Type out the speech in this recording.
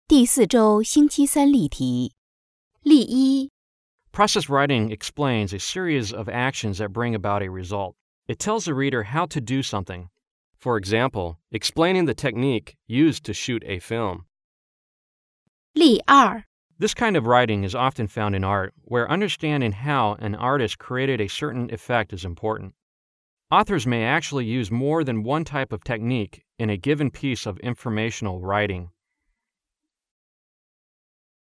第4周星期三例题。例一 Process writing explains a series of actions that bring about a result. It tells the reader how to do something. For example, explaining the technique used to shoot a film. 例二 This kind of writing is often found in art, where understanding how an artist created a certain effect is important. Authors may actually use more than one type of technique in a given piece of informational writing.